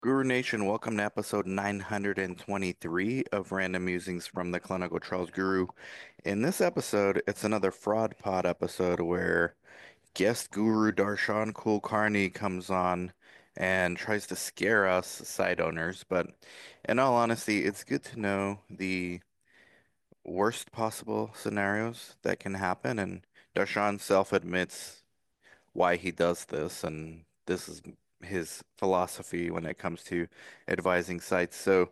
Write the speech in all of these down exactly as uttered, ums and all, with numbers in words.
Guru Nation, welcome to episode nine hundred twenty-three of Random Musings from the Clinical Trials Guru. In this episode, it's another fraud pod episode where guest guru Darshan Kulkarni comes on and tries to scare us site owners. But in all honesty, it's good to know the worst possible scenarios that can happen. And Darshan self admits why he does this, and this is his philosophy when it comes to advising sites. So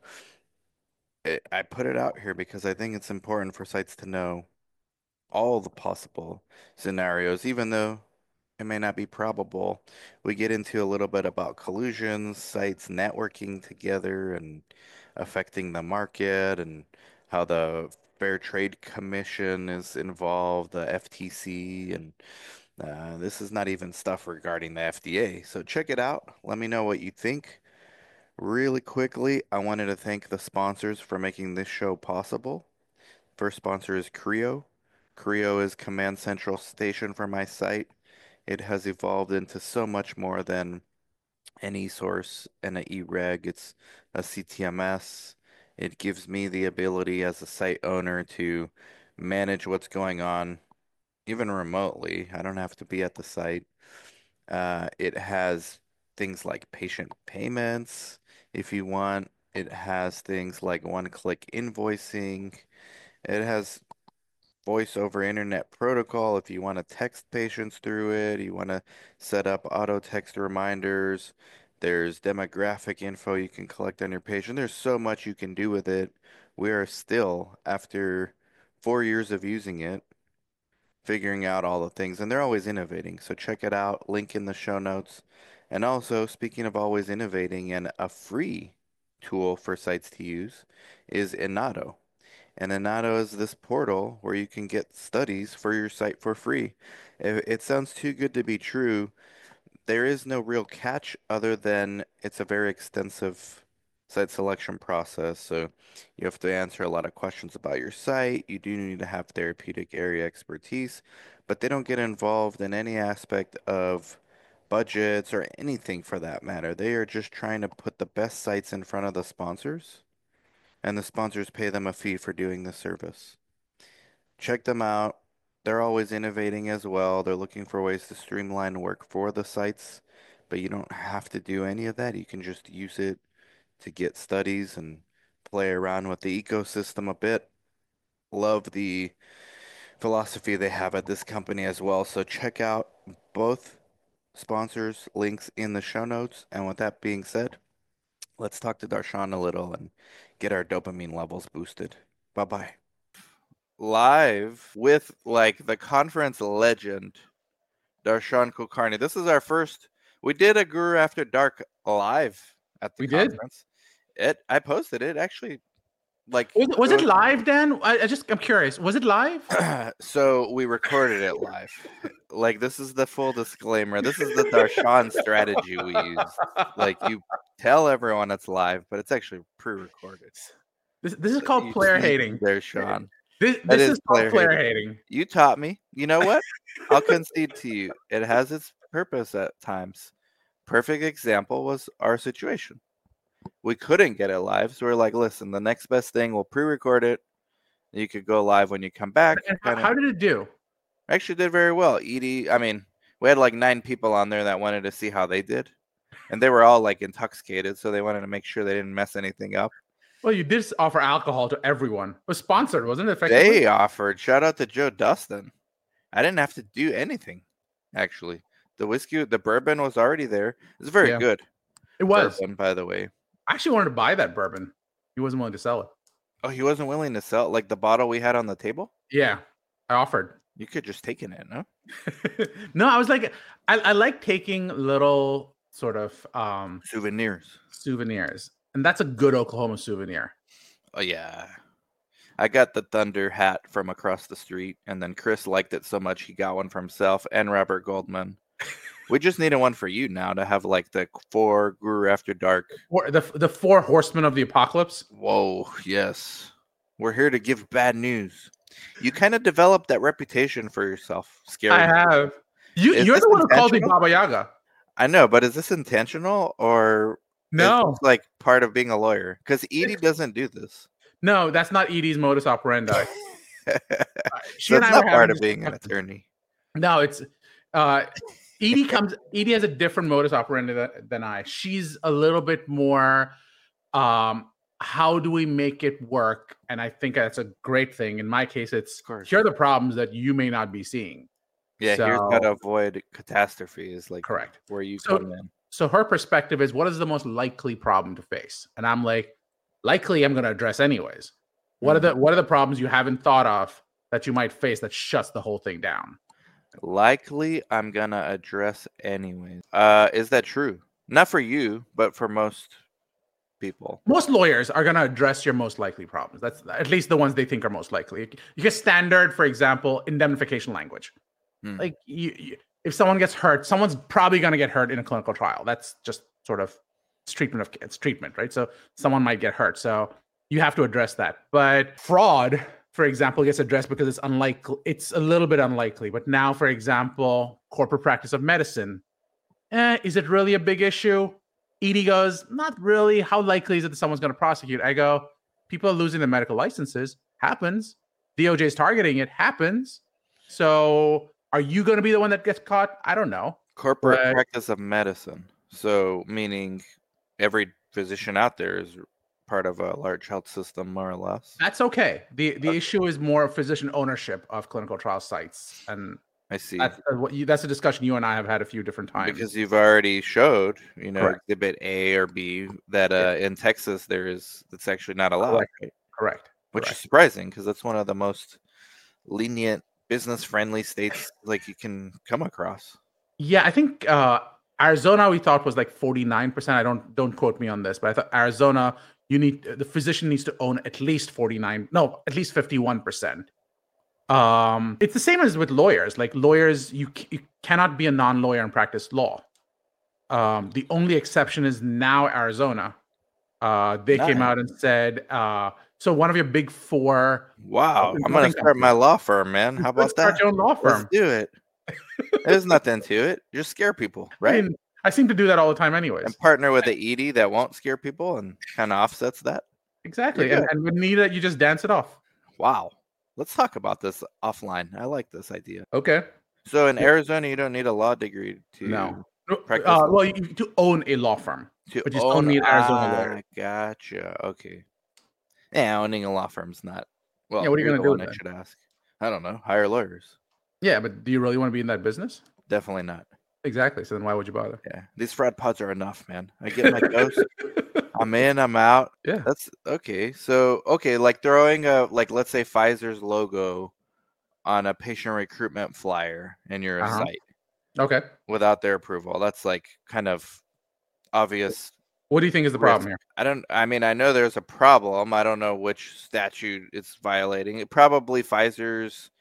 it, I put it out here because I think it's important for sites to know all the possible scenarios, even though it may not be probable. We get into a little bit about collusions, sites networking together and affecting the market, and how the Fair Trade Commission is involved, the F T C, and uh, this is not even stuff regarding the F D A. So check it out. Let me know what you think. Really quickly, I wanted to thank the sponsors for making this show possible. First sponsor is Creo. Creo is Command Central Station for my site. It has evolved into so much more than an e-source and an e-reg. It's a C T M S. It gives me the ability as a site owner to manage what's going on, even remotely. I don't have to be at the site. Uh, it has things like patient payments if you want. It has things like one-click invoicing. It has voice over internet protocol if you want to text patients through it. You want to set up auto text reminders. There's demographic info you can collect on your patient. There's so much you can do with it. We are still, after four years of using it, figuring out all the things, and they're always innovating. So check it out. Link in the show notes. And also, speaking of always innovating, and a free tool for sites to use is Inato. And Inato is this portal where you can get studies for your site for free. It, it sounds too good to be true. There is no real catch other than it's a very extensive site selection process. So you have to answer a lot of questions about your site. You do need to have therapeutic area expertise, but they don't get involved in any aspect of budgets or anything for that matter. They are just trying to put the best sites in front of the sponsors, and the sponsors pay them a fee for doing the service. Check them out. They're always innovating as well. They're looking for ways to streamline work for the sites, but you don't have to do any of that. You can just use it to get studies and play around with the ecosystem a bit. Love the philosophy they have at this company as well. So check out both sponsors' links in the show notes. And with that being said, let's talk to Darshan a little and get our dopamine levels boosted. Bye bye. Live with like the conference legend, Darshan Kulkarni. This is our first. We did a Guru After Dark live at the We did. conference. It I posted it actually like Was, was it so, live, Dan? I, I just I'm curious. Was it live? so we recorded it live. Like this is the full disclaimer. This is the Darshan strategy we use. Like you tell everyone it's live, but it's actually pre-recorded. This this is called You player sneaky hating. there, Sean. This That this is is called player player hating. hating. You taught me. You know what? I'll concede to you. It has its purpose at times. Perfect example was our situation. We couldn't get it live, so we're like, listen, the next best thing, we'll pre-record it. You could go live when you come back. And how, Kind of how did it do? actually did very well. Edie, I mean, we had like nine people on there that wanted to see how they did, and they were all like intoxicated, so they wanted to make sure they didn't mess anything up. Well, you did offer alcohol to everyone. It was sponsored, wasn't it? Effectively. They offered. Shout out to Joe Dustin. I didn't have to do anything, actually. The whiskey, the bourbon was already there. It's very Yeah. good. It was. Bourbon, by the way. I actually wanted to buy that bourbon. He wasn't willing to sell it. Oh, he wasn't willing to sell like the bottle we had on the table? Yeah, I offered. You could just taken it, no? No, I was like, I, I like taking little sort of um Souvenirs. souvenirs, and that's a good Oklahoma souvenir. Oh yeah. I got the Thunder hat from across the street, and then Chris liked it so much he got one for himself and Robert Goldman. We just needed one for you now to have like the four Guru After Dark. Or the the four horsemen of the apocalypse. Whoa, yes. We're here to give bad news. You kind of developed that reputation for yourself. Scary. I have. You Is you're this the one who called me intentional? Baba Yaga. I know, but is this intentional or It's No, just like part of being a lawyer because Edie doesn't do this. no, that's not Edie's modus operandi. Uh, she So and it's I were not having part of this being an discussion. attorney. No, it's uh, Edie comes. Edie has a different modus operandi than, than I. She's a little bit more. Um, how do we make it work? And I think that's a great thing. In my case, it's Of course. here are the problems that you may not be seeing. Yeah, here's how So to avoid catastrophe is like correct. where you So come in. so her perspective is what is the most likely problem to face? And I'm like, likely I'm going to address anyways. What are Mm. the what are the problems you haven't thought of that you might face that shuts the whole thing down? Likely, I'm gonna address anyways. Uh, is that true? Not for you, but for most people. Most lawyers are going to address your most likely problems. That's at least the ones they think are most likely. You get standard, for example, indemnification language. Hmm. Like you, you, if someone gets hurt, someone's probably going to get hurt in a clinical trial. That's just sort of it's treatment of it's treatment, right? So someone might get hurt. So you have to address that. But fraud, for example, gets addressed because it's unlikely. It's a little bit unlikely. But now, for example, corporate practice of medicine, eh, is it really a big issue? Edie goes, not really. How likely is it that someone's going to prosecute? I go, people are losing their medical licenses. Happens. D O J is targeting it. Happens. So are you going to be the one that gets caught? I don't know. Corporate But practice of medicine. So, meaning every physician out there is part of a large health system, more or less. that's okay. The the Okay. issue is more physician ownership of clinical trial sites, and I see. that's uh, what you, that's a discussion you and I have had a few different times. Because you've already showed, you know, Correct. exhibit A or B that uh, in Texas there is it's actually not allowed, Correct. right? Correct. Which Correct. is surprising because that's one of the most lenient, business-friendly states like you can come across. Yeah, I think uh, Arizona we thought was like forty-nine percent. I don't don't quote me on this, but I thought Arizona you need the physician needs to own at least forty-nine, no, at least fifty-one percent. Um, it's the same as with lawyers. Like lawyers, you, you cannot be a non-lawyer and practice law. Um, the only exception is now Arizona. Uh, they Nice. came out and said, uh, so one of your big four. Wow, uh, I'm gonna consulting start my companies, law firm, man. you How could about start that? your own law Let's firm. do it. There's nothing to it. Just scare people, I right? mean, I seem to do that all the time, anyways. And partner with a Edie that won't scare people and kind of offsets that. Exactly, You're and, good. and with Nita, you just dance it off. Wow. Let's talk about this offline. I like this idea. Okay. So in Arizona, you don't need a law degree to No. No, practice Uh, law? well, you, to own a law firm, To but you still own. need Arizona Ah, lawyer. gotcha. Okay. Yeah, owning a law firm's not. Well, Yeah, what are you you're gonna the do one I then? should ask. I don't know. Hire lawyers. Yeah, but do you really want to be in that business? Definitely not. Exactly. So then why would you bother? Yeah, these fraud pods are enough, man. I get my dose. I'm in, I'm out. Yeah. That's okay. So, okay, like throwing a like let's say Pfizer's logo on a patient recruitment flyer in your Uh-huh. site Okay. without their approval. That's like kind of obvious. What do you think is the risk. problem here? I don't I mean, I know there's a problem. I don't know which statute it's violating. It probably Pfizer's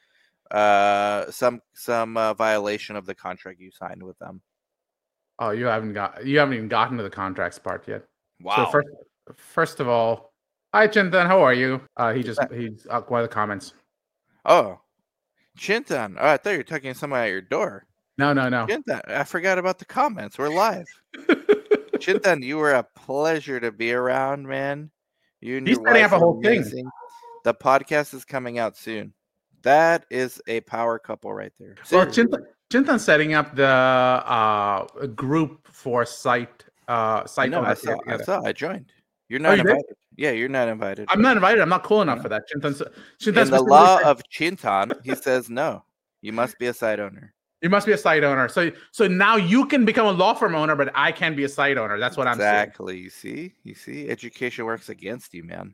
uh some some uh, violation of the contract you signed with them. Oh, you haven't got you haven't even gotten to the contracts part yet. Wow. So first, first of all, hi Chintan, how are you? Uh, he just he's uh, one of the comments. Oh, Chintan. Oh, I thought you were talking to somebody at your door. No, no, no. Chintan, I forgot about the comments. We're live. Chintan, you were a pleasure to be around, man. You and He's your setting wife up a are whole thing. amazing. The podcast is coming out soon. That is a power couple right there. Well, Seriously. Chintan, Chintan's setting up the uh, group for site uh, I site know. I owners saw. I together. saw. I joined. You're Oh, not you did? invited. Yeah, you're not invited. I'm not invited. I'm not cool enough for that. Chintan's, Chintan In the specifically law said, of Chintan, he says no. You must be a site owner. you must be a site owner. So, so now you can become a law firm owner, but I can be a site owner. That's what I'm saying. Exactly. You see. You see. Education works against you, man.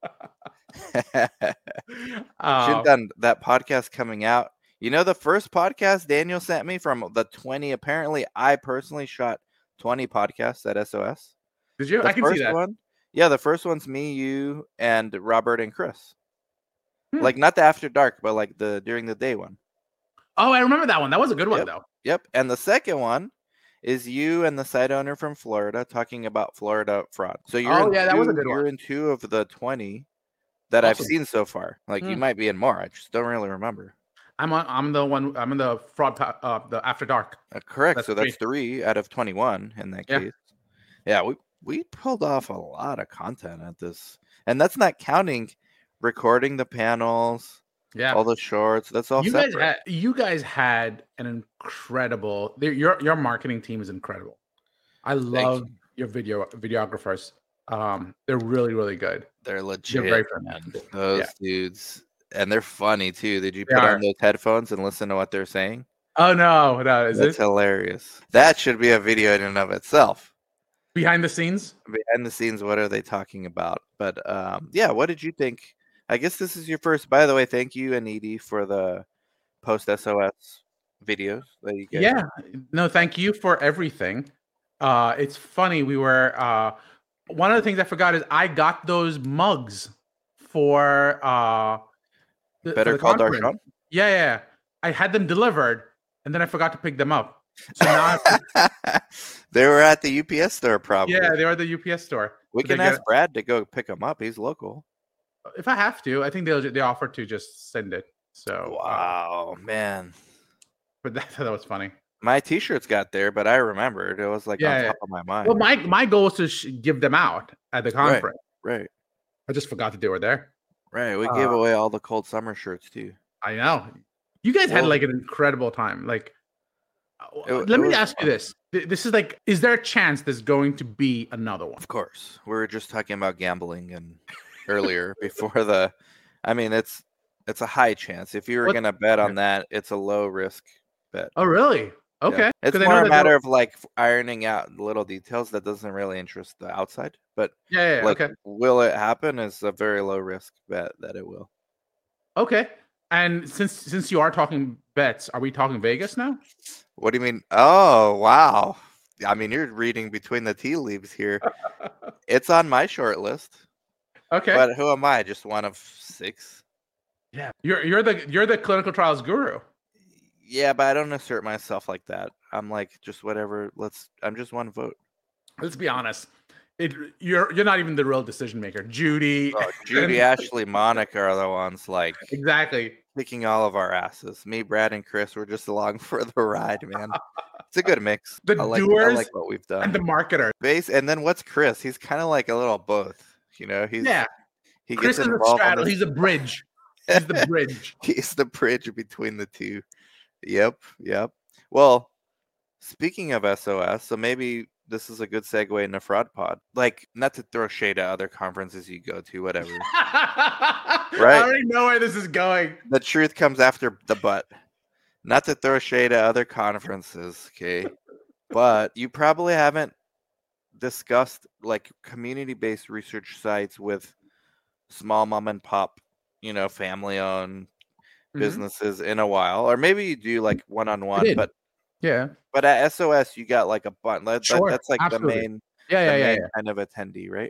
Uh, Chintan, that podcast coming out. You know the first podcast Daniel sent me from the twenty. Apparently, I personally shot twenty podcasts at S O S. did you? The I can first see that. one, yeah, the first one's me, you, and Robert and Chris. Hmm. Like not the after dark, but like the during the day one. Oh, I remember that one. That was a good one, Yep. though. Yep. And the second one is you and the site owner from Florida talking about Florida fraud. So you're Oh, in yeah, that was a two, good you're one. in two of the twenty that I've Awesome. seen so far. Like you Hmm. might be in more. I just don't really remember. I'm on. I'm the one. I'm in the fraud. Uh, the after dark. Uh, correct. That's so that's three out of twenty-one in that Yeah. case. Yeah, we We pulled off a lot of content at this, and that's not counting recording the panels, Yeah. all the shorts. That's all You guys separate. had you guys had an incredible your your marketing team is incredible. I Thank love you. your video videographers. Um, they're really, really good. They're They're very legit, friendly. man. Yeah, Those dudes, and they're funny too. Did you they put on are. those headphones and listen to what they're saying? Oh no, no, is That's it hilarious. That should be a video in and of itself. behind the scenes? Behind the scenes, what are they talking about? But um, yeah, what did you think? I guess this is your first. By the way, thank you, Anidi, for the post S O S videos that you guys. Yeah. No, thank you for everything. Uh, it's funny. We were uh, one of the things I forgot is I got those mugs for uh the, for Better the Call conference. Darshan. Yeah, yeah. I had them delivered, and then I forgot to pick them up. So now, I have to, They were at the U P S store, probably. yeah, they were at the U P S store. We Did they can get ask Brad to go pick them up. He's local. if I have to, I think they'll they offer to just send it. So, uh, Wow, man. but that that was funny. My T-shirts got there, but I remembered it was like on Yeah, yeah. top of my mind. Well, my my goal was to sh- give them out at the Right, conference. right, I just forgot that they were there. right. We Uh, gave away all the cold summer shirts too. I know. You guys had Well, like an incredible time. Like, uh, it, w- let it me was ask you fun. this: Th- This is like, is there a chance there's going to be another one? Of course, we were just talking about gambling and earlier before the. I mean, it's it's a high chance. If you were What? gonna bet Okay. on that, it's a low risk bet. Oh, really? Yeah, Okay. it's Because I more know a that. They matter were, of like f- ironing out little details that doesn't really interest the outside. But yeah, yeah, yeah. like, Okay. will it happen? Is a very low risk bet that it will. Okay. And since since you are talking bets, are we talking Vegas now? What do you mean? Oh, wow. I mean, you're reading between the tea leaves here. It's on my short list, Okay. but who am I? Just one of six? Yeah. You're you're the you're the clinical trials guru. Yeah, but I don't assert myself like that. I'm like, just whatever. Let's, I'm just one vote. Let's be honest. It you're you're not even the real decision maker. Judy. Oh, Judy, Ashley, Monica are the ones like Exactly. kicking all of our asses. Me, Brad, and Chris were just along for the ride, man. It's a good mix. The I like, I doers like what we've and the done. marketer. Base, and then what's Chris? He's kind of like a little both. You know, he's Yeah. he Chris gets is a involved on straddle. this. He's a bridge. He's the bridge. He's the bridge between the two. Yep, yep. Well, speaking of S O S, so maybe this is a good segue into Fraud Pod. Like, not to throw shade at other conferences you go to, whatever. I Right. already know where this is going. The truth comes after the butt. Not to throw shade at other conferences, okay? But you probably haven't discussed like community-based research sites with small mom and pop, you know, family-owned Mhm. businesses in a while, or maybe you do like I one-on-one, did. but Yeah. but at S O S you got like a button. That, that- Sure. that's like Absolutely. the main Yeah, the yeah, yeah, main yeah. kind of attendee, right?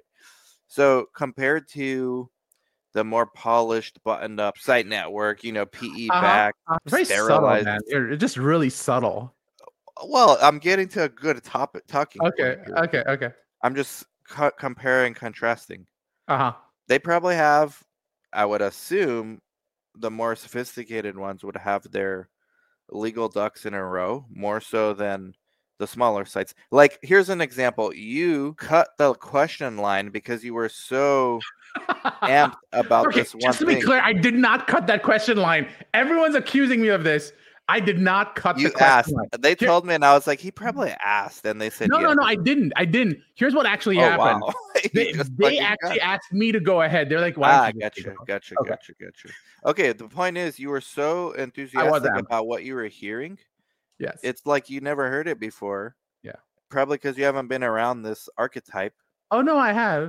So compared to the more polished, buttoned up site network, you know, P E Uh-huh. back, Uh, very subtle, sterilized. man. You're you're just really subtle. Well, I'm getting to a good topic talking Okay. point here. Okay. Okay. I'm just co- comparing, contrasting. Uh-huh. They probably have, I would assume, the more sophisticated ones would have their legal ducks in a row more so than the smaller sites. Like, here's an example. You cut the question line because you were so amped about Okay, this one just to be thing. clear, I did not cut that question line. Everyone's accusing me of this. I did not cut You the question asked. line. They Here- told me, and I was like, he probably asked, and they said No, yes. no, no, I didn't. I didn't. Here's what actually Oh, happened. wow. You They, just they fucking actually cut. asked me to go ahead. They're like, why Ah, don't you just gotcha, go? gotcha, Okay. gotcha, gotcha. Okay, the point is, you were so enthusiastic amped. about what you were hearing. Yes. It's like you never heard it before. Yeah. Probably because you haven't been around this archetype. Oh no, I have.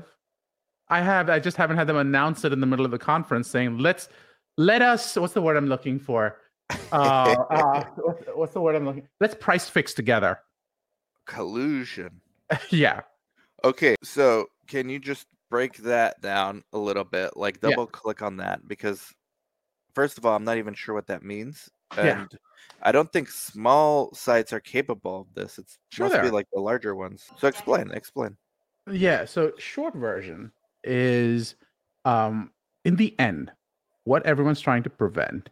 I have. I just haven't had them announce it in the middle of the conference saying, let's let us what's the word I'm looking for? Uh, uh what's, what's the word I'm looking? Let's price fix together. Collusion. Yeah. Okay, so can you just break that down a little bit? Like Yeah. double click on that, because first of all, I'm not even sure what that means. Yeah. And I don't think small sites are capable of this. It's Sure must they be are. like the larger ones. So explain, explain. Yeah, so short version is um in the end, what everyone's trying to prevent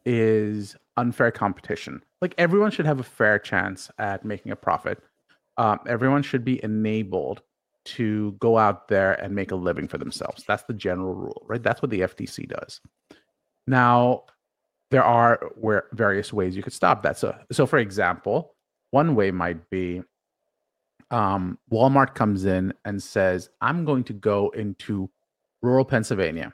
is unfair competition. Like everyone should have a fair chance at making a profit. Um, everyone should be enabled to go out there and make a living for themselves. That's the general rule, right? That's what the F T C does. Now, there are where various ways you could stop that. So, so for example, one way might be um, Walmart comes in and says, "I'm going to go into rural Pennsylvania,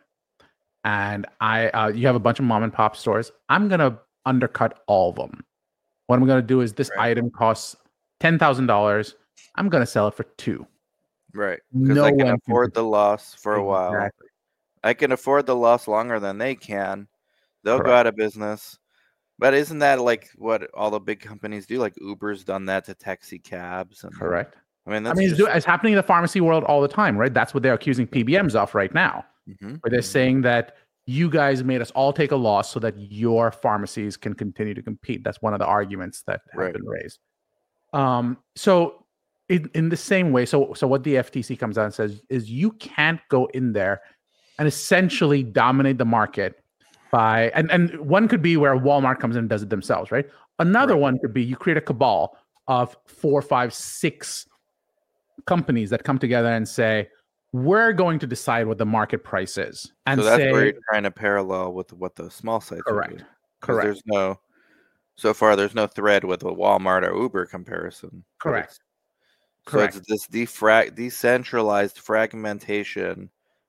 and I uh, you have a bunch of mom and pop stores. I'm going to undercut all of them. What I'm going to do is this Right. item costs ten thousand dollars. I'm going to sell it for two. Right. Because No I can one can afford the loss for a while. exactly I can afford the loss longer than they can. They'll go correct. out of business. But isn't that like what all the big companies do? Like Uber's done that to taxi cabs. And Correct. I mean, I that's mean, it's, just. do, it's happening in the pharmacy world all the time, right? That's what they're accusing P B Ms of right now, Mhm, where they're mhm. saying that you guys made us all take a loss so that your pharmacies can continue to compete. That's one of the arguments that have Right. been raised. Um, so in, in the same way, so so what the F T C comes out and says is you can't go in there and essentially dominate the market by and, and one could be where Walmart comes in and does it themselves, right? Another Right. one could be you create a cabal of four, five, six companies that come together and say, we're going to decide what the market price is. And So that's say, where you're trying to parallel with what the small sites are correct, doing. Because correct, there's no, so far, there's no thread with a Walmart or Uber comparison. But correct, it's, so correct. it's this defra- decentralized fragmentation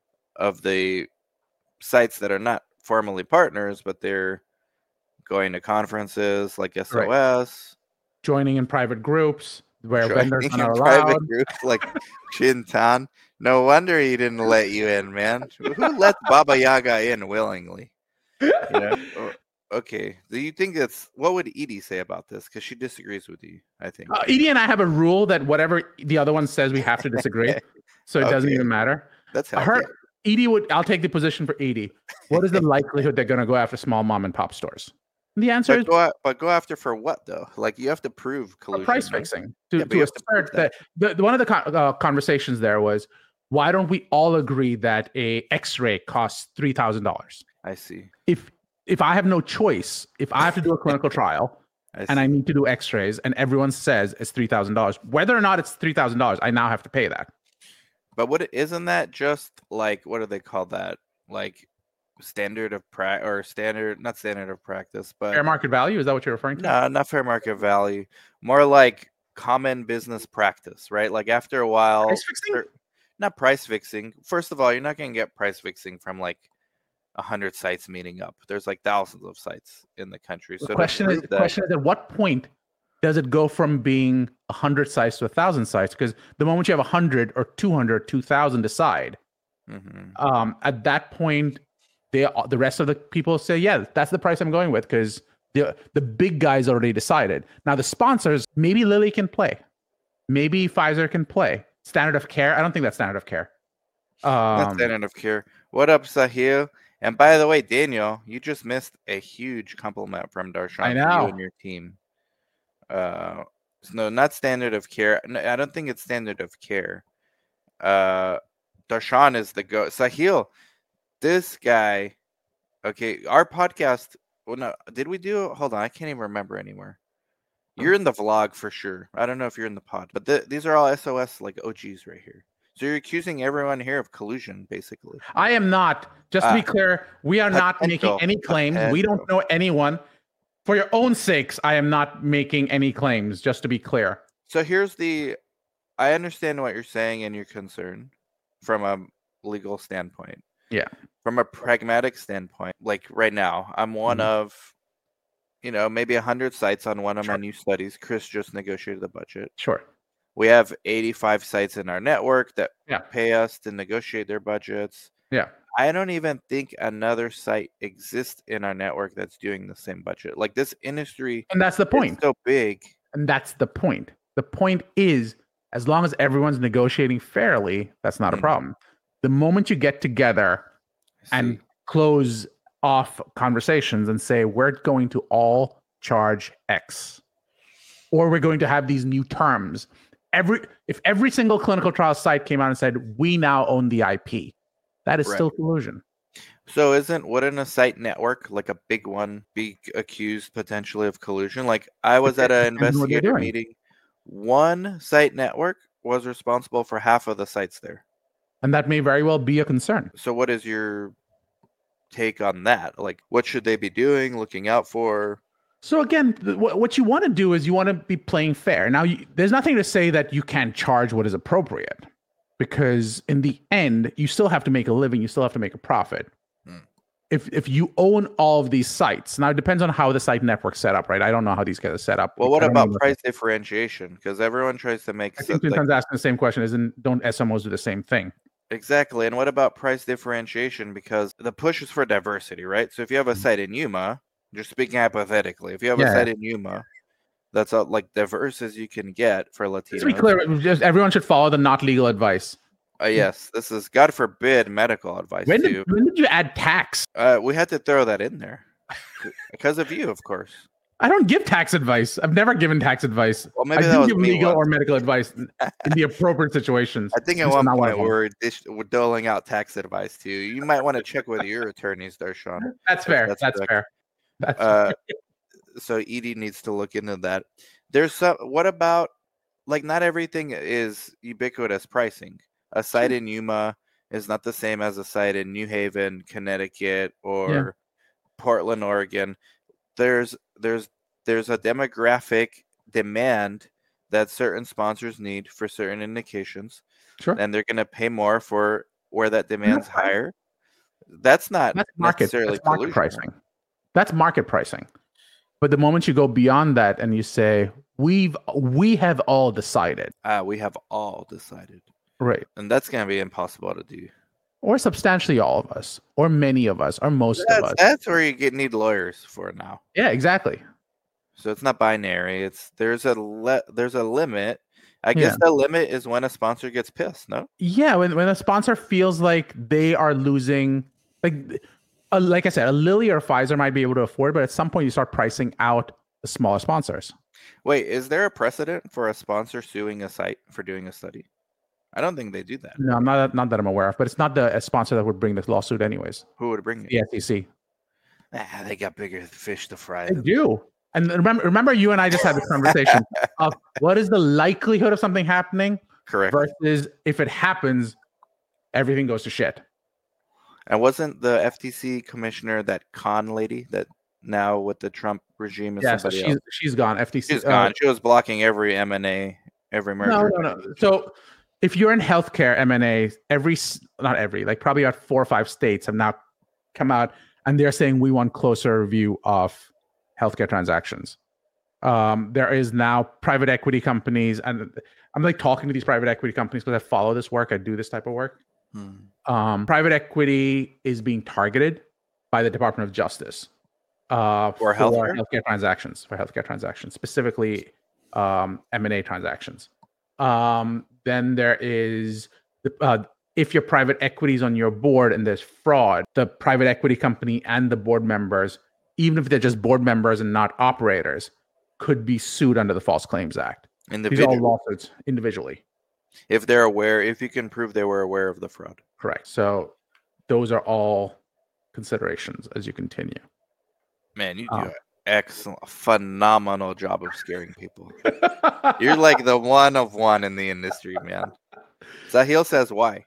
of the sites that are not formally partners, but they're going to conferences like S O S, Joining in private groups where joining vendors are in not private allowed. groups like Chintan. No wonder he didn't let you in, man. Who let Baba Yaga in willingly? You know? Oh, okay. Do you think that's what would Edie say about this? Because she disagrees with you, I think. Uh, Edie and I have a rule that whatever the other one says, we have to disagree. So it doesn't Okay, even matter. that's healthy. Her Edie would. I'll take the position for Edie. What is the likelihood they're going to go after small mom and pop stores? And the answer But is go a- but go after for what though? Like you have to prove for collusion, price right? fixing to, Yeah, but to you have to prove assert that. that. The, the- one of the con- uh, conversations there was, why don't we all agree that a X-ray costs three thousand dollars? I see. If if I have no choice, if I have to do a clinical trial I and I see. need to do X-rays, and everyone says it's three thousand dollars, whether or not it's three thousand dollars, I now have to pay that. But what isn't that just like what do they call that? Like standard of pra or standard not standard of practice, but Fair market value, is that what you're referring to? no, not fair market value. More like common business practice, right? Like after a while, Price fixing? cer- not price fixing. First of all, you're not going to get price fixing from like a hundred sites meeting up. There's like thousands of sites in the country. The So to question is, prove the that, question is, at what point does it go from being a hundred sites to a thousand sites? Because the moment you have a hundred or two hundred, two thousand decide, Mhm. um, at that point, they the rest of the people say, yeah, that's the price I'm going with because the the big guys already decided. Now the sponsors, maybe Lilly can play, maybe Pfizer can play. Standard of care, I don't think that's standard of care. Not Um, standard of care. What up, Sahil? And by the way, Daniel, you just missed a huge compliment from Darshan I to you know. and your team. Uh, no, not standard of care. No, I don't think it's standard of care. Uh, Darshan is the go. Sahil, this guy. Okay, our podcast. Well, no, did we do? Hold on, I can't even remember anymore. You're in the vlog for sure. I don't know if you're in the pod, but th- these are all S O S like O Gs right here. So you're accusing everyone here of collusion, basically. I am not. Just to be Ah, clear, we are not making potential, any claims. We potential. don't know anyone. For your own sakes, I am not making any claims, just to be clear. So here's the I understand what you're saying and your concern from a legal standpoint. Yeah. From a pragmatic standpoint, like right now, I'm one Mhm. of, you know, maybe one hundred sites on one of my Sure. new studies. Chris just negotiated the budget. Sure. We have eighty-five sites in our network that Yeah. pay us to negotiate their budgets. Yeah. I don't even think another site exists in our network that's doing the same budget. Like this industry And that's the is point. so big. And that's the point. The point is, as long as everyone's negotiating fairly, that's not a Mm. problem. The moment you get together I and see. close off conversations and say, we're going to all charge X, or we're going to have these new terms. Every if every single clinical trial site came out and said, we now own the I P, that is Right. still collusion. So isn't wouldn't a site network like a big one be accused potentially of collusion? Like I was at an Depends on what they're investigator doing. meeting. One site network was responsible for half of the sites there. And that may very well be a concern. So what is your take on that? Like, what should they be doing, looking out for? So again, what you want to do is you want to be playing fair. Now, you, there's nothing to say that you can't charge what is appropriate, because in the end, you still have to make a living. You still have to make a profit. Hmm. If if you own all of these sites, now it depends on how the site network's set up, right? I don't know how these guys are set up. Well, what about price differentiation? Because everyone tries to make. I think Vinton's like, asking the same question. Isn't don't S M Os do the same thing? Exactly. And what about price differentiation? Because the push is for diversity, right? So if you have a site in Yuma, just speaking hypothetically, if you have yeah. a site in Yuma that's uh, like diverse as you can get for Latinos. To be clear, just everyone should follow the not legal advice. Uh, yes, this is, God forbid, medical advice. When did, too. when did you add tax? Uh, we had to throw that in there because of you, of course. I don't give tax advice. I've never given tax advice. Well, maybe I that do was give me legal once. or medical advice in the appropriate situations. I think at one point we're, dish- we're doling out tax advice to you. You might want to check with your attorneys there, Sean. That's fair. That's, that's fair. That's uh, fair. So Edie needs to look into that. There's some. What about, like, not everything is ubiquitous pricing. A site in Yuma is not the same as a site in New Haven, Connecticut, or yeah. Portland, Oregon. There's there's there's a demographic demand that certain sponsors need for certain indications. Sure. And they're going to pay more for where that demand's yeah. higher. That's not That's market, necessarily that's market pricing. That's market pricing. But the moment you go beyond that and you say, we've we have all decided. Ah, we have all decided. Right. And that's going to be impossible to do. Or substantially all of us, or many of us, or most that's, of us. That's where you get need lawyers for now. Yeah, exactly. So it's not binary. It's there's a le- there's a limit. I guess yeah. the limit is when a sponsor gets pissed, no? Yeah, when when a sponsor feels like they are losing, like uh, like I said, a Lilly or Pfizer might be able to afford, but at some point you start pricing out the smaller sponsors. Wait, is there a precedent for a sponsor suing a site for doing a study? I don't think they do that. No, not not that I'm aware of, but it's not the a sponsor that would bring this lawsuit anyways. Who would bring it? The S E C. Ah, they got bigger fish to fry. They them. do. And remember, remember, you and I just had this conversation of what is the likelihood of something happening, correct, versus if it happens, everything goes to shit. And wasn't the F T C commissioner that con lady that now with the Trump regime is yeah, somebody so she's else? she's gone. F T C she's gone. Uh, she was blocking every M and A, every merger. No, no, no. So if you're in healthcare M and A, every not every, like probably about four or five states have now come out and they're saying we want closer review of healthcare transactions. Um, there is now private equity companies, and I'm like talking to these private equity companies because I follow this work. I do this type of work. Hmm. Um, private equity is being targeted by the Department of Justice uh, for, for healthcare? healthcare transactions, for healthcare transactions, specifically um, M and A transactions. Um, then there is the, uh, if your private equity is on your board and there's fraud, the private equity company and the board members, even if they're just board members and not operators, could be sued under the False Claims Act. These are all lawsuits individually. If they're aware, if you can prove they were aware of the fraud. Correct. So those are all considerations as you continue. Man, you do um, an excellent, phenomenal job of scaring people. You're like the one of one in the industry, man. Sahil says why.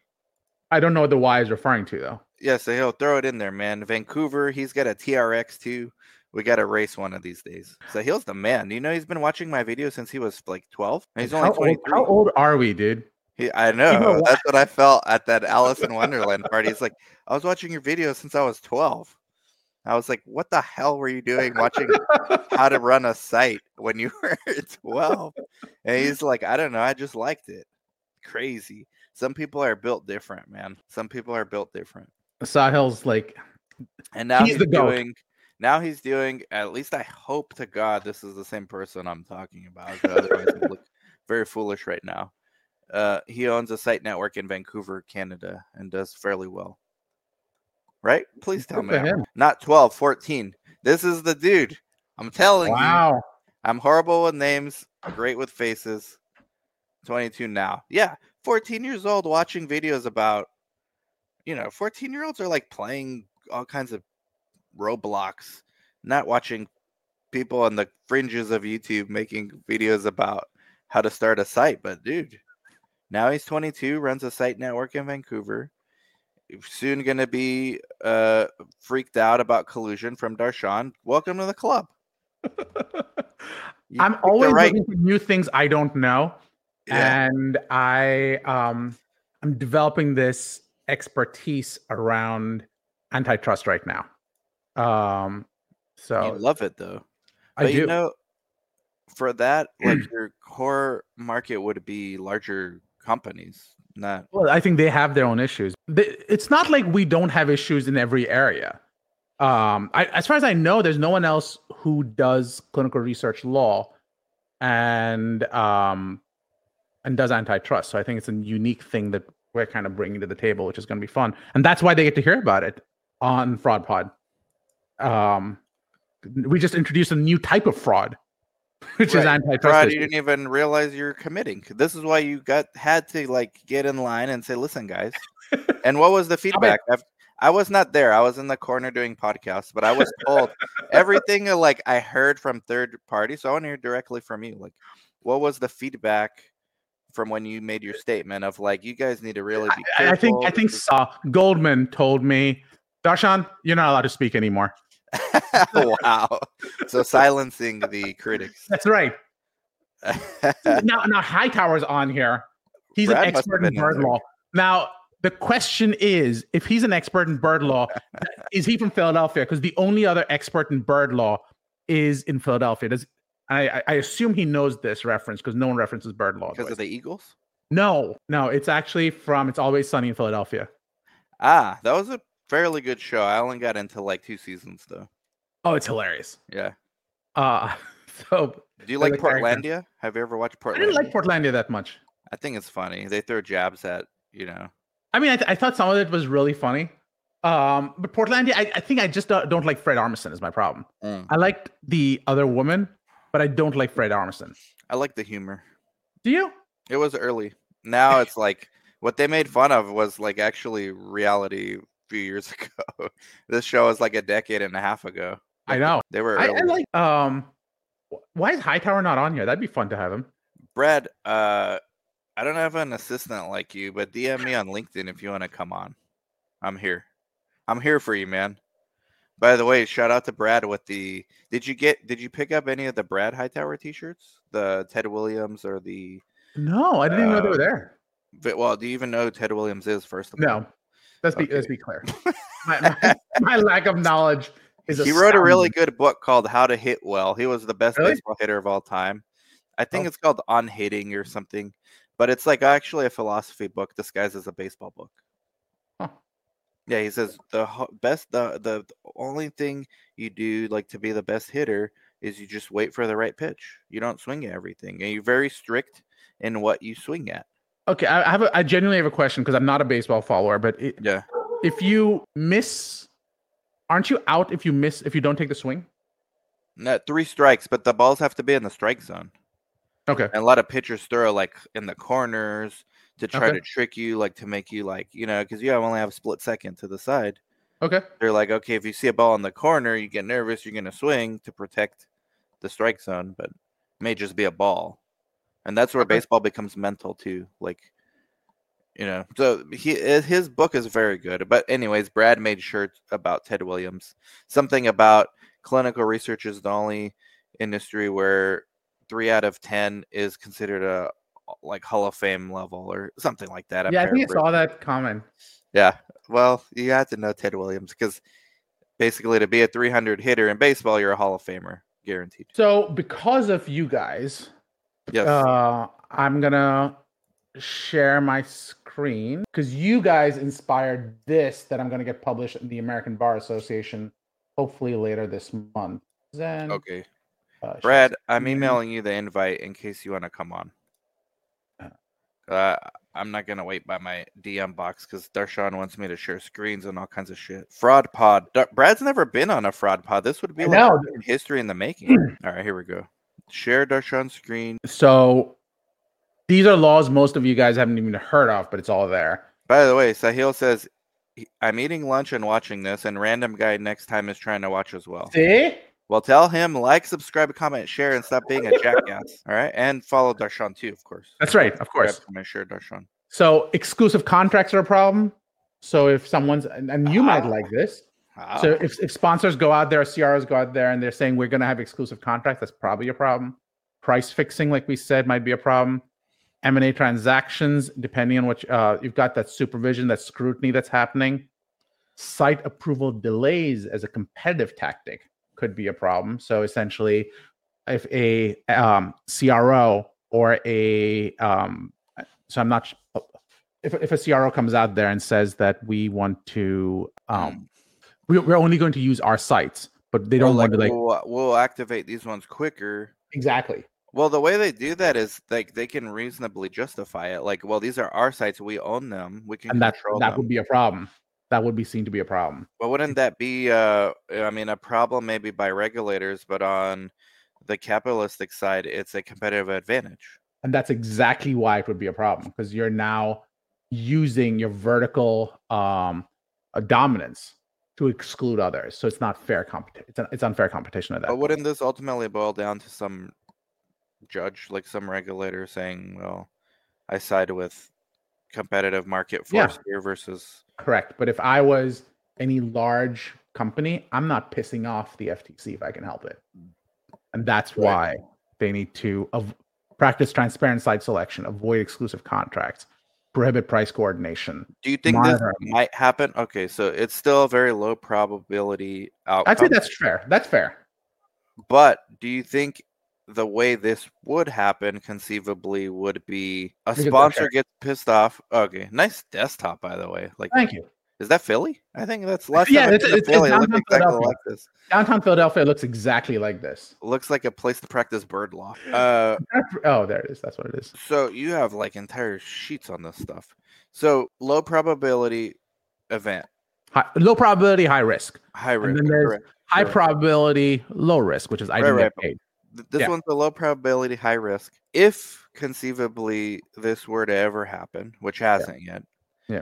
I don't know what the why is referring to, though. Yeah, Sahil, throw it in there, man. Vancouver, he's got a T R X too. We got to race one of these days. Sahil's the man. You know, he's been watching my videos since he was like twelve. And he's only how twenty-three. Old, how old are we, dude? He, I know. You know That's what I felt at that Alice in Wonderland party. It's like, I was watching your videos since I was twelve. I was like, what the hell were you doing watching how to run a site when you were twelve? And he's like, I don't know. I just liked it. Crazy. Some people are built different, man. Some people are built different. Sahil's like, and now he's, he's doing, now he's doing, at least I hope to God this is the same person I'm talking about. Otherwise, I look very foolish right now. Uh, he owns a site network in Vancouver, Canada, and does fairly well. Right? Please tell me. I'm not twelve, fourteen. This is the dude. I'm telling wow. you. I'm horrible with names, great with faces. twenty-two now. Yeah, fourteen years old watching videos about, you know, fourteen year olds are like playing all kinds of Roblox, not watching people on the fringes of YouTube making videos about how to start a site. But dude, Now he's twenty-two, runs a site network in Vancouver. Soon going to be uh, freaked out about collusion from Darshan. Welcome to the club. You I'm picked the always right. looking for new things I don't know, Yeah. and I um I'm developing this expertise around antitrust right now. Um, You so love it though. I But you do. know, for that, like your core market would be larger companies, not. Well, I think they have their own issues. They- It's not like we don't have issues in every area. Um, I, as far as I know, there's no one else who does clinical research law and um, and does antitrust. So I think it's a unique thing that we're kind of bringing to the table, which is going to be fun, and that's why they get to hear about it on Fraud Pod. Um, we just introduced a new type of fraud, which is Right. antitrust Fraud, you issues. didn't even realize you're committing. This is why you got had to like get in line and say, "Listen, guys." And what was the feedback? I've, I was not there. I was in the corner doing podcasts, but I was told everything uh, like I heard from third party. So I want to hear directly from you. Like, what was the feedback from when you made your statement of like, you guys need to really be I, I think careful? I think uh, Goldman told me, Darshan, you're not allowed to speak anymore. Wow. So silencing the critics. That's right. now, now Hightower's on here. He's Brad an must have expert in been in bird there. law. Now, the question is, if he's an expert in bird law, is he from Philadelphia? Because the only other expert in bird law is in Philadelphia. Does I, I assume he knows this reference because no one references bird law. Because of the Eagles? No, no, it's actually from It's Always Sunny in Philadelphia. Ah, that was a fairly good show. I only got into like two seasons though. Oh, it's hilarious. Yeah. Uh so Do you like the character- Portlandia? Have you ever watched Portlandia? I didn't like Portlandia that much. I think it's funny. They throw jabs at, you know. I mean, I, th- I thought some of it was really funny. Um, but Portlandia, I, I think I just don't, don't like Fred Armisen is my problem. Mm. I liked the other woman, but I don't like Fred Armisen. I like the humor. Do you? It was early. Now it's like what they made fun of was like actually reality a few years ago. This show was like a decade and a half ago. I know. They were I, early. I like. Um, why is Hightower not on here? That'd be fun to have him. Brad, uh, I don't have an assistant like you, but D M me on LinkedIn if you want to come on. I'm here. I'm here for you, man. By the way, shout out to Brad with the. Did you get? Did you pick up any of the Brad Hightower T-shirts? The Ted Williams or the? No, I didn't even know they were uh, there. But, well, do you even know who Ted Williams is? First of all, No, let's be Okay. let's be clear. my, my, my lack of knowledge is. He wrote a really astounding. good book called How to Hit Well. He was the best Really? baseball hitter of all time. I think Oh. it's called On Hitting or something, but it's like actually a philosophy book disguised as a baseball book. Huh. Yeah, he says the ho- best, the, the the only thing you do like to be the best hitter is you just wait for the right pitch. You don't swing at everything, and you're very strict in what you swing at. Okay, I I have a, I genuinely have a question because I'm not a baseball follower, but it, Yeah, if you miss, aren't you out if you miss if you don't take the swing? not three strikes, but the balls have to be in the strike zone. Okay. And a lot of pitchers throw like in the corners to try Okay. to trick you, like to make you like, you know, because you only have a split second to the side. Okay. They're like, okay, if you see a ball in the corner, you get nervous, you're gonna swing to protect the strike zone, but it may just be a ball. And that's where Okay. baseball becomes mental too. Like, you know, so he his book is very good. But anyways, Brad made sure about Ted Williams. Something about clinical research is the only industry where three out of ten is considered a like Hall of Fame level or something like that. I'm Yeah, I think I paraphrasing. saw that comment. Yeah. Well, you have to know Ted Williams because basically to be a three hundred hitter in baseball, you're a Hall of Famer, guaranteed. So because of you guys, Yes. uh, I'm gonna share my screen because you guys inspired this that I'm gonna get published in the American Bar Association, hopefully later this month. Then, Okay. uh, share Brad, I'm screen. emailing you the invite in case you want to come on. Uh, I'm not gonna wait by my D M box because Darshan wants me to share screens and all kinds of shit. Fraud pod. Dar- Brad's never been on a fraud pod. This would be I like know. history in the making. All right, here we go. Share Darshan's screen. So these are laws most of you guys haven't even heard of, but it's all there. By the way, Sahil says "I'm eating lunch and watching this, and random guy next time is trying to watch as well." See? Well, tell him like, subscribe, comment, share, and stop being a jackass. All right, and follow Darshan too, of course. That's right, of Subscribe, course. comment, share, Darshan. So exclusive contracts are a problem. So if someone's and, and you might Ah. like this. Ah. So if, if sponsors go out there, C R Os go out there, and they're saying we're going to have exclusive contracts, that's probably a problem. Price fixing, like we said, might be a problem. M and A transactions, depending on what uh, you've got, that supervision, that scrutiny that's happening. Site approval delays as a competitive tactic could be a problem. So essentially, if a um, C R O or a um, so I'm not if if a C R O comes out there and says that we want to um, we, we're only going to use our sites, but they Or don't like, want to like we'll, we'll activate these ones quicker. exactly. Well, the way they do that is like they can reasonably justify it. Like, well, these are our sites, we own them, we can And that control that them. would be a problem. That would be seen to be a problem. But wouldn't that be, uh, I mean, a problem maybe by regulators, but on the capitalistic side, it's a competitive advantage. And that's exactly why it would be a problem, because you're now using your vertical um, uh, dominance to exclude others. So it's not fair competition. It's, an, it's unfair competition at that But point. wouldn't this ultimately boil down to some judge, like some regulator saying, well, I side with competitive market force Yeah. here versus... Correct. But if I was any large company, I'm not pissing off the F T C if I can help it. And that's Right. why they need to av- practice transparent site selection, avoid exclusive contracts, prohibit price coordination. Do you think monitor. this might happen? Okay, so it's still a very low probability outcome. I'd say that's fair. That's fair. But do you think the way this would happen conceivably would be a Because sponsor okay. gets pissed off? Okay, nice desktop, by the way. Like, Thank you. is that Philly? I think that's last Yeah, time I it's, been to it's, it's Philly. It looked downtown exactly Philadelphia. like this. Downtown Philadelphia looks exactly like this. Looks like a place to practice bird law. Uh, oh, there it is. That's what it is. so you have like entire sheets on this stuff. So low probability event. High, low probability, high risk. High risk. And then there's correct, high correct. probability, low risk, which is I Right, didn't right. get paid. This Yeah. one's a low probability, high risk. If conceivably this were to ever happen, which hasn't yet, Yeah.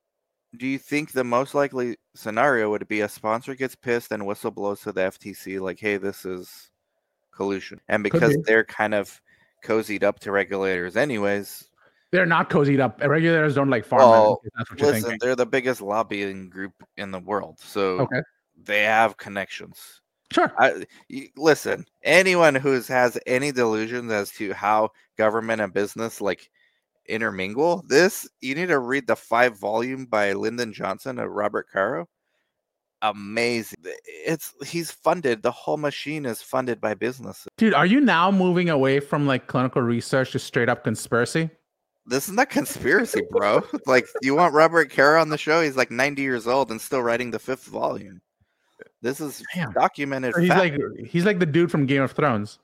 do you think the most likely scenario would be a sponsor gets pissed and whistle blows to the F T C like, hey, this is collusion? And because be. they're kind of cozied up to regulators anyways. They're not cozied up. Regulators don't like farmers. Well, if that's what you're listen, thinking. they're the biggest lobbying group in the world. So Okay. they have connections. Sure. I, y- listen, anyone who has any delusions as to how government and business like intermingle this, you need to read the five volume by Lyndon Johnson of Robert Caro. Amazing. It's he's funded, the whole machine is funded by businesses. Dude, are you now moving away from like clinical research to straight up conspiracy? This is not conspiracy, bro. Like, you want Robert Caro on the show? He's like ninety years old and still writing the fifth volume. This is Damn. documented. So he's fact. like he's like the dude from Game of Thrones.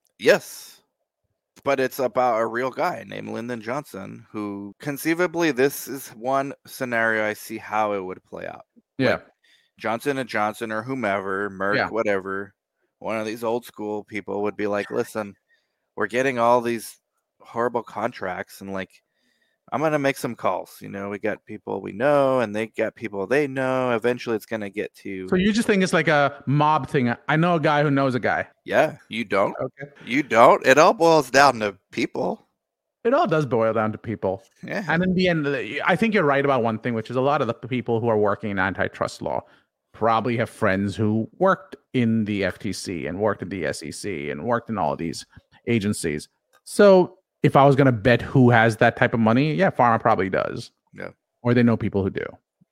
Yes. But it's about a real guy named Lyndon Johnson who conceivably this is one scenario I see how it would play out. Yeah. Like Johnson and Johnson or whomever, Merck, Yeah. whatever, one of these old school people would be like, listen, we're getting all these horrible contracts and like, I'm going to make some calls. You know, we got people we know and they got people they know. Eventually it's going to get to. So you just think it's like a mob thing. I know a guy who knows a guy. Yeah, you don't. Okay. You don't. It all boils down to people. It all does boil down to people. Yeah. And in the end, I think you're right about one thing, which is a lot of the people who are working in antitrust law probably have friends who worked in the F T C and worked in the S E C and worked in all of these agencies. So if I was going to bet who has that type of money, yeah, pharma probably does. Yeah. Or they know people who do.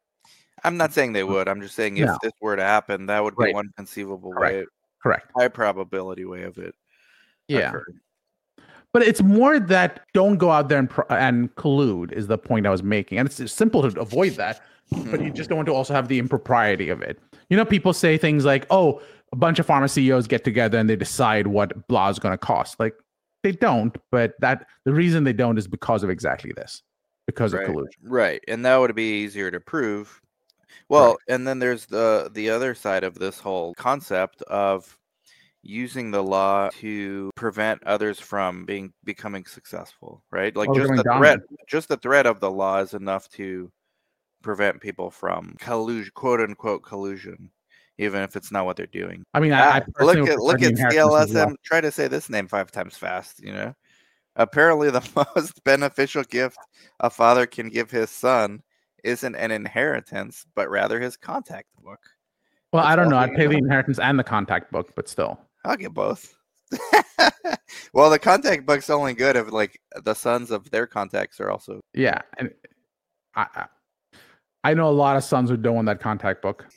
I'm not saying they would. I'm just saying if No. this were to happen, that would be Right. one conceivable Correct. way, Correct. high probability way of it. Yeah. occurring. But it's more that don't go out there and, pro- and collude is the point I was making. And it's, it's simple to avoid that, but you just don't want to also have the impropriety of it. You know, people say things like, oh, a bunch of pharma C E Os get together and they decide what blah is going to cost. Like, they don't, but that the reason they don't is because of exactly this, because right. of collusion. Right. And that would be easier to prove. Well, right. And then there's the the other side of this whole concept of using the law to prevent others from being becoming successful, right? Like, just the threat, just the threat of the law is enough to prevent people from collusion, quote unquote collusion. even if it's not what they're doing. I mean, I, Ah, I personally look would at prefer look the at inheritance as C L S M. well. Try to say this name five times fast. You know, apparently the most beneficial gift a father can give his son isn't an inheritance, but rather his contact book. Well, That's I don't all know. we I'd pay the know. inheritance and the contact book, but still. I'll get both. Well, the contact book's only good if like the sons of their contacts are also. Yeah, and I, I I know a lot of sons who don't want that contact book.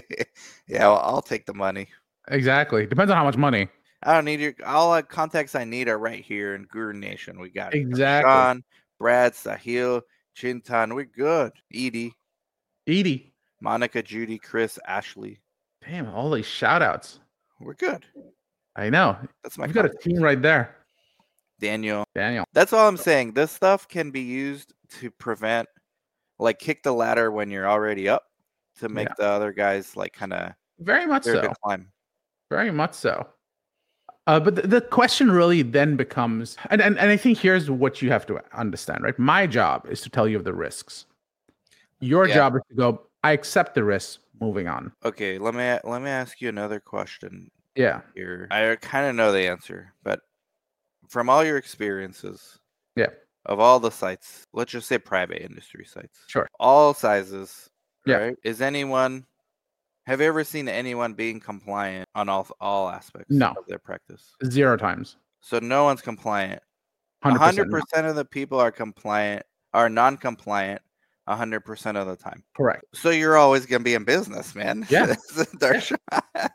Yeah, well, I'll take the money. Exactly. Depends on how much money. I don't need your all the contacts I need are right here in Guru Nation. We got Exactly. Sean, Brad, Sahil, Chintan. We're good. Edie, Edie. Monica, Judy, Chris, Ashley. Damn, all these shout outs. We're good. I know. That's my You've got a contact. team right there. Daniel. Daniel. That's all I'm saying. This stuff can be used to prevent, like, kick the ladder when you're already up to make Yeah. the other guys, like, kind of Very much there to so. climb. Very much so. Uh, but the, the question really then becomes, and, and, and I think here's what you have to understand, right? My job is to tell you of the risks. Your Yeah. job is to go, I accept the risks, moving on. Okay, let me let me ask you another question Yeah. here. I kind of know the answer, but from all your experiences, Yeah. of all the sites, let's just say private industry sites, Sure. all sizes, Yeah. right? Is anyone have you ever seen anyone being compliant on all all aspects No. of their practice? Zero times. So no one's compliant. one A hundred percent. hundred percent of the people are compliant, are non-compliant, a hundred percent of the time. Correct. So you're always gonna be in business, man. Yeah. Darshan. That,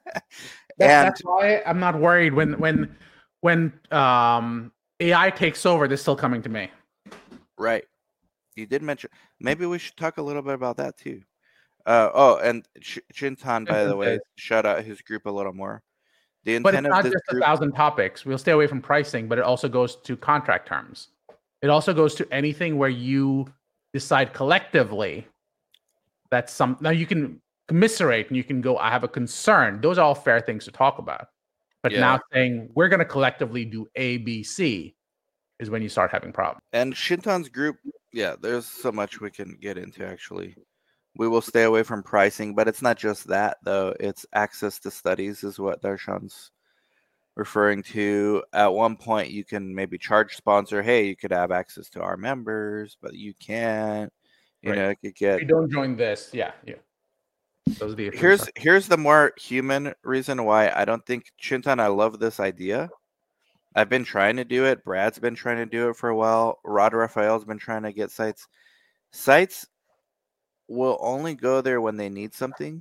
And that's why I'm not worried when when when um, A I takes over. They're still coming to me. right, you did mention. Maybe we should talk a little bit about that too. Uh, oh, and Ch- Chintan, by the way, shout out his group a little more. The But it's intent of not this just a group, thousand topics. We'll stay away from pricing, but it also goes to contract terms. It also goes to anything where you decide collectively that some now you can commiserate and you can go, I have a concern. Those are all fair things to talk about. But Yeah. now saying we're going to collectively do A, B, C is when you start having problems. and Shintan's group, yeah, there's so much we can get into actually. We will stay away from pricing, but it's not just that though. It's access to studies is what Darshan's referring to. At one point, you can maybe charge sponsor, hey, you could have access to our members, but you can't. You Right. know, it could If get. you don't join this, yeah, yeah. Those are the issues. Here's here's the more human reason why I don't think Chintan. I love this idea. I've been trying to do it. Brad's been trying to do it for a while. Rod Raphael's been trying to get sites. Sites will only go there when they need something.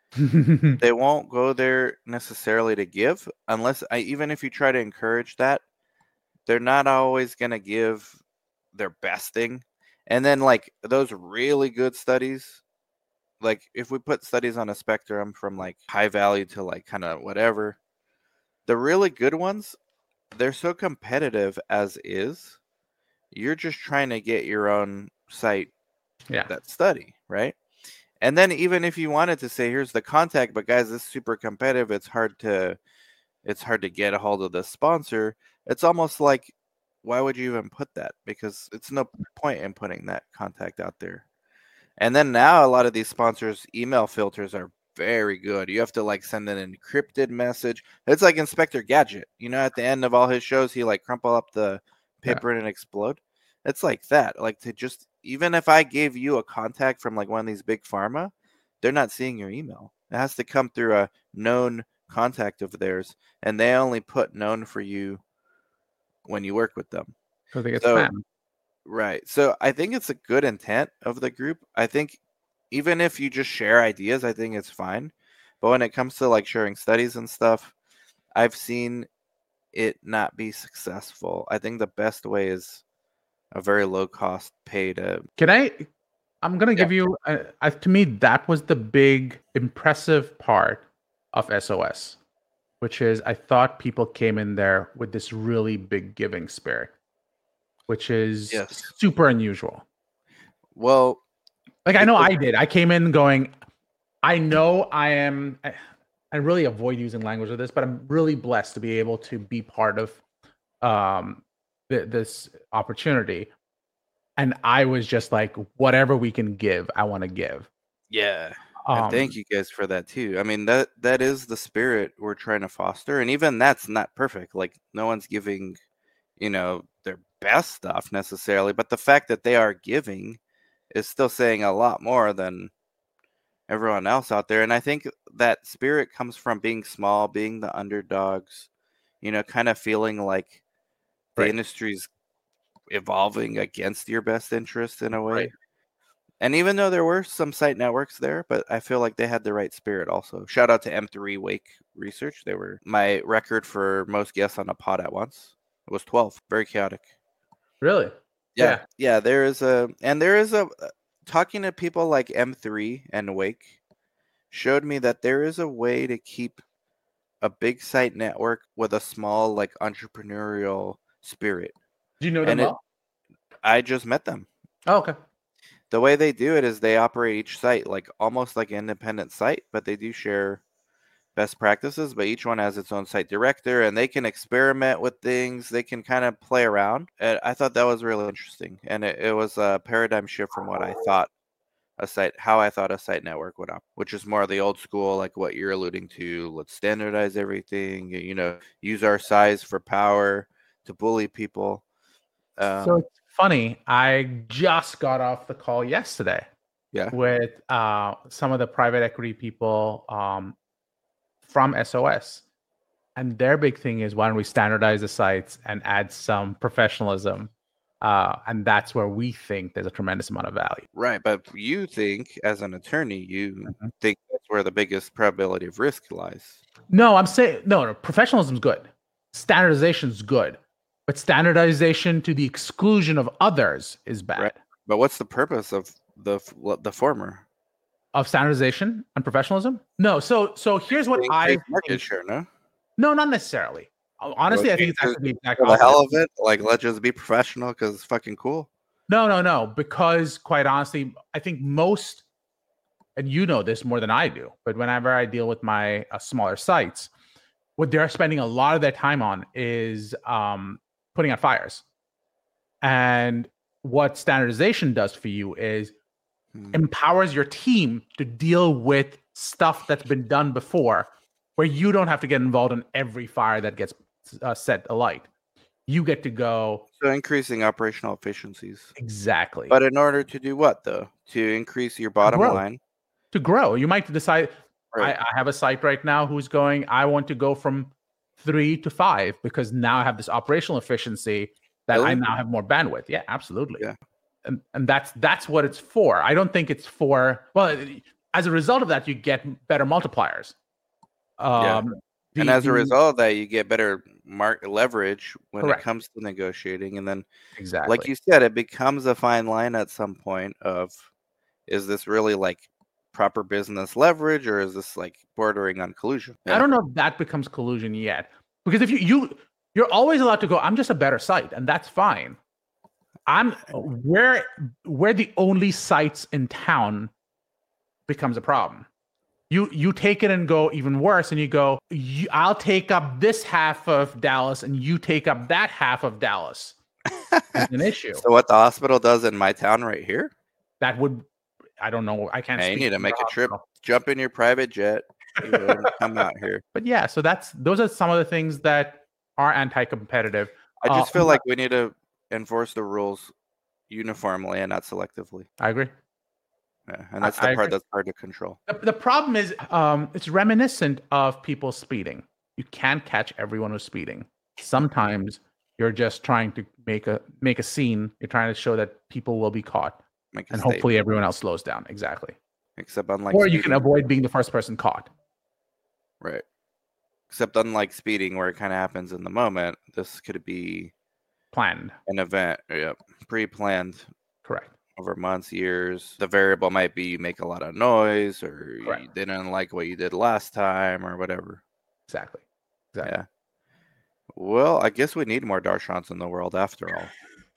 They won't go there necessarily to give, unless I, even if you try to encourage that, they're not always going to give their best thing. And then, like, those really good studies, like if we put studies on a spectrum from like high value to like kind of whatever, the really good ones, they're so competitive as is. You're just trying to get your own site yeah. that study, right? And then even if you wanted to say, here's the contact, but guys, this is super competitive. It's hard to, it's hard to get a hold of the sponsor. It's almost like, why would you even put that? Because it's no point in putting that contact out there. And then now a lot of these sponsors' email filters are very good. You have to like send an encrypted message. It's like Inspector Gadget. You know, at the end of all his shows, he like crumple up the paper and it explode. It's like that. Like to just, even if I gave you a contact from like one of these big pharma, they're not seeing your email. It has to come through a known contact of theirs, and they only put known for you when you work with them. So they get So- spam. Right. So I think it's a good intent of the group. I think even if you just share ideas, I think it's fine. But when it comes to like sharing studies and stuff, I've seen it not be successful. I think the best way is a very low cost pay to. Can I? I'm gonna give you. Uh, uh, to me, that was the big impressive part of S O S, which is I thought people came in there with this really big giving spirit, which is Yes. super unusual. Well, Like I know because- I did. I came in going, I know I am. I, I really avoid using language of this, but I'm really blessed to be able to be part of um, th- this opportunity. And I was just like, whatever we can give, I want to give. yeah. And Um, thank you guys for that too. I mean, that that is the spirit we're trying to foster, and even that's not perfect. Like no one's giving, you know, their best stuff necessarily, but the fact that they are giving is still saying a lot more than everyone else out there. And I think that spirit comes from being small, being the underdogs, you know, kind of feeling like the right, industry's evolving against your best interest in a right. way. And even though there were some site networks there, but I feel like they had the right spirit also. Shout out to M three Wake Research. They were my record for most guests on a pod at once. It was twelve. Very chaotic. Really? Yeah. Yeah. Yeah, there is a and there is a talking to people like M three and Wake showed me that there is a way to keep a big site network with a small like entrepreneurial spirit. Do you know them And it well? I just met them. Oh, okay. The way they do it is they operate each site like almost like an independent site, but they do share best practices, but each one has its own site director and they can experiment with things. They can kind of play around. And I thought that was really interesting. And it, it was a paradigm shift from what I thought a site, how I thought a site network would operate, which is more the old school, like what you're alluding to. Let's standardize everything, you know, use our size for power to bully people. So Um, it's funny. I just got off the call yesterday yeah. with uh, some of the private equity people um, from S O S. And their big thing is why don't we standardize the sites and add some professionalism? Uh, and that's where we think there's a tremendous amount of value. Right, but you think, as an attorney, you Mhm. think that's where the biggest probability of risk lies. No, I'm saying no, no. Professionalism is good. Standardization is good, but standardization to the exclusion of others is bad. Right. But what's the purpose of the f- what- the former? Of standardization and professionalism? No. So, so here's To what I increase market think. share, no? No, not necessarily. Honestly, I Okay, think it's just actually the exact for the opposite. hell of it, like let's just be professional because it's fucking cool. No, no, no. Because quite honestly, I think most, and you know this more than I do, but whenever I deal with my uh, smaller sites, what they're spending a lot of their time on is um, putting out fires. And what standardization does for you is Hmm. empowers your team to deal with stuff that's been done before, where you don't have to get involved in every fire that gets uh, set alight. You get to go So increasing operational efficiencies. exactly But in order to do what though? To increase your to bottom grow. line. To grow, you might decide. I, Right. I have a site right now who's going. I want to go from three to five because now I have this operational efficiency that I Really? now have more bandwidth. Yeah, absolutely. Yeah. And and that's that's what it's for. I don't think it's for. Well, as a result of that, you get better multipliers. Yeah. Um, And the as a the result of that, you get better market leverage when it correct comes to negotiating. And then, like exactly. you said, it becomes a fine line at some point of is this really like proper business leverage or is this like bordering on collusion? I Yeah. don't know if that becomes collusion yet, because if you you you're always allowed to go. I'm just a better site, and that's fine. I'm where where the only sites in town becomes a problem. You you take it and go even worse, and you go, you, I'll take up this half of Dallas, and you take up that half of Dallas. It's an issue. So what the hospital does in my town right here? That would, I don't know. I can't Hey, you speak need to for the make a trip, hospital. jump in your private jet, you know, and come out here. But yeah, so that's those are some of the things that are anti-competitive. I Uh, just feel like we need to enforce the rules uniformly and not selectively. I agree. Yeah, and I, that's the I part agree. that's hard to control. The, the problem is, um, it's reminiscent of people speeding. You can't catch everyone who's speeding. Sometimes you're just trying to make a make a scene. You're trying to show that people will be caught, Make a and statement. hopefully everyone else slows down. Exactly. Except unlike Or speeding, you can avoid being the first person caught. right? Except unlike speeding, where it kind of happens in the moment, this could be Planned. an event, yeah, pre-planned Correct. over months, years. The variable might be you make a lot of noise, or Correct. you didn't like what you did last time, or whatever. Exactly. Exactly. Yeah. Well, I guess we need more Darshans in the world after all.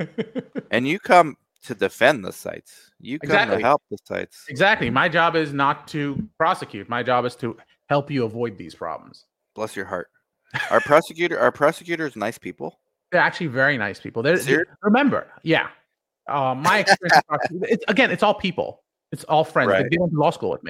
And you come to defend the sites. You come Exactly. to help the sites. Exactly. My job is not to prosecute. My job is to help you avoid these problems. Bless your heart. Our prosecutor, our prosecutors, nice people. They're actually very nice people. They're, Serious? remember, yeah. Uh, my experience, it's, again, it's all people. It's all friends. Right. They, they went to law school with me.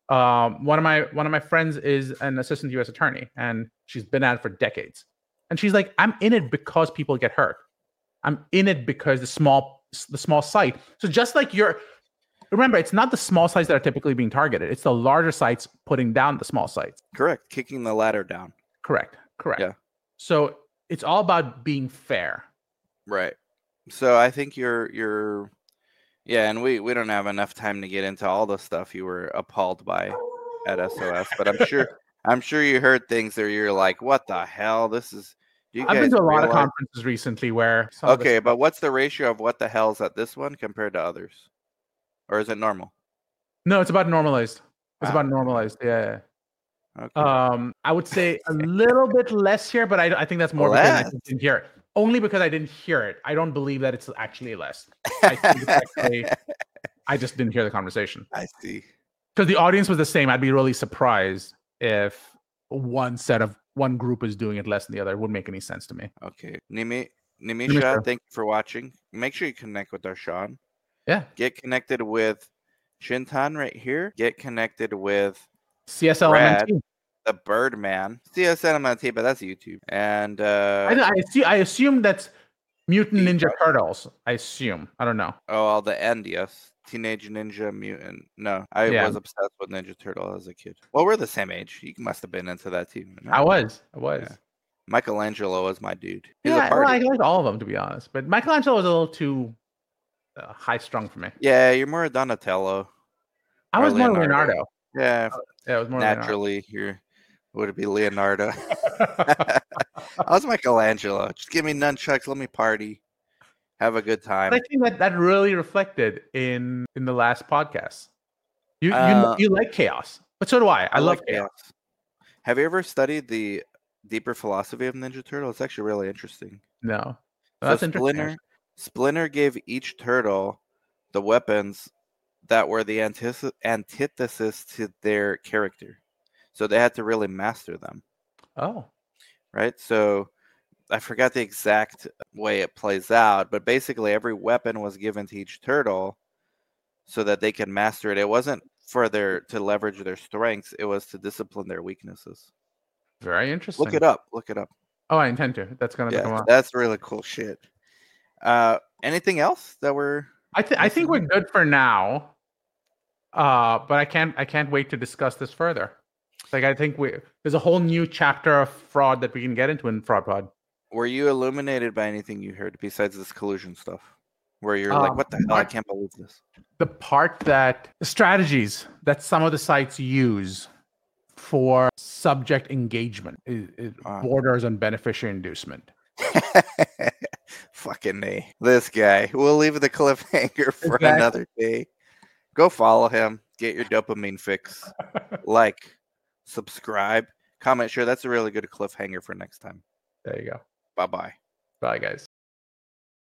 Um, one of my one of my friends is an assistant U S attorney, and she's been at it for decades. And she's like, I'm in it because people get hurt. I'm in it because the small the small site. So just like you're remember, it's not the small sites that are typically being targeted. It's the larger sites putting down the small sites. Correct. Kicking the ladder down. Correct. Correct. Yeah. So it's all about being fair. Right. So I think you're you're yeah, and we we don't have enough time to get into all the stuff you were appalled by at S O S, but I'm sure I'm sure you heard things that you're like, what the hell? This is you I've been guys to a lot of realize- conferences recently where some of the Okay, stuff- but what's the ratio of what the hell's at this one compared to others? Or is it normal? No, it's about normalized. It's Ah. about normalized. Yeah. Okay. Um, I would say a little bit less here, but I, I think that's more because I Less? just didn't hear it. Only because I didn't hear it. I don't believe that it's actually less. I think it's actually, I just didn't hear the conversation. I see. Because the audience was the same. I'd be really surprised if one set of one group is doing it less than the other. It wouldn't make any sense to me. Okay. Nimi Nimisha, Nimisha. thank you for watching. Make sure you connect with our Sean. Yeah. Get connected with Chintan right here. Get connected with C S L M N T. the Birdman. C S L M N T, but that's YouTube. And uh I, I, assume, I assume that's Mutant You Ninja Turtles. I assume. I don't know. oh, all the end, yes. Teenage Ninja Mutant. No, I Yeah. was obsessed with Ninja Turtle as a kid. Well, we're the same age. You must have been into that too. no? I was. I was. Yeah. Michelangelo was my dude. He's Yeah, a well, party. I like all of them to be honest, but Michelangelo was a little too uh, high strung for me. Yeah, you're more Donatello. I Or was more Leonardo. Leonardo. Yeah, Yeah, it was more naturally, you're would it be Leonardo? I was Michelangelo. Just give me nunchucks, let me party, have a good time. But I think that that really reflected in in the last podcast. You Uh, you you like chaos, but so do I. I, love like chaos. chaos. Have you ever studied the deeper philosophy of Ninja Turtle? It's actually really interesting. No, So that's interesting. Splinter, Splinter gave each turtle the weapons that were the antithesis, antithesis to their character. So they had to really master them, Oh, right? So I forgot the exact way it plays out, but basically every weapon was given to each turtle so that they can master it. It wasn't for their to leverage their strengths, it was to discipline their weaknesses. very interesting. Look it up. Look it up. Oh, I intend to. That's gonna become Yeah, a. that's really cool shit. Uh, anything else that we're I think I think we're good for now. Uh, but I can't I can't wait to discuss this further. Like I think we there's a whole new chapter of fraud that we can get into in Fraud Pod. were you illuminated by anything you heard besides this collusion stuff? Where you're like, Um, what the hell? I not- can't believe this. The part that the strategies that some of the sites use for subject engagement is, is Ah. borders on beneficiary inducement. Fucking A. This guy. We'll leave the cliffhanger for Exactly. another day. Go follow him. Get your dopamine fix. Like, subscribe, comment, share. That's a really good cliffhanger for next time. There you go. Bye bye. Bye, guys.